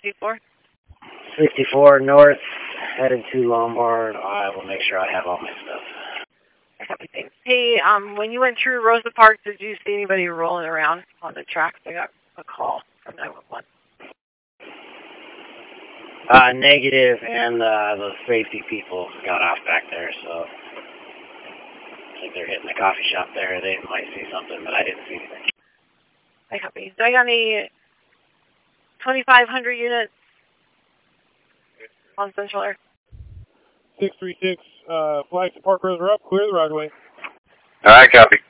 64? 64 north, headed to Lombard. I will make sure I have all my stuff. Hey, when you went through Rosa Park, did you see anybody rolling around on the tracks? I got a call from 911. Negative, and the safety people got off back there, so I think they're hitting the coffee shop there. They might see something, but I didn't see anything. I copy. Do I got any 2,500 units on Central Air? 636, flags to Park Road are up, clear the right of way. Alright, copy.